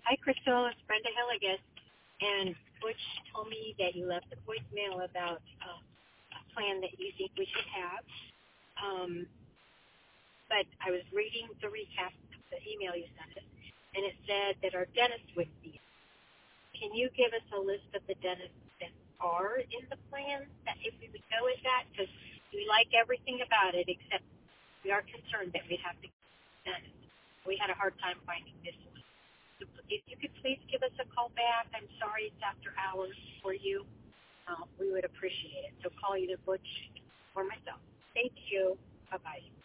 Hi, Crystal. It's Brenda Hilligus. And Butch told me that you left a voicemail about a plan that you think we should have. Um, but I was reading the recap of the email you sent us, and it said that our dentist would be. Can you give us a list of the dentists that are in the plan, that if we would go with that? Because we like everything about it, except we are concerned that we'd have to get a dentist. We had a hard time finding this one. So if you could please give us a call back. I'm sorry it's after hours for you. We would appreciate it. So call either Butch or myself. Thank you. Bye-bye.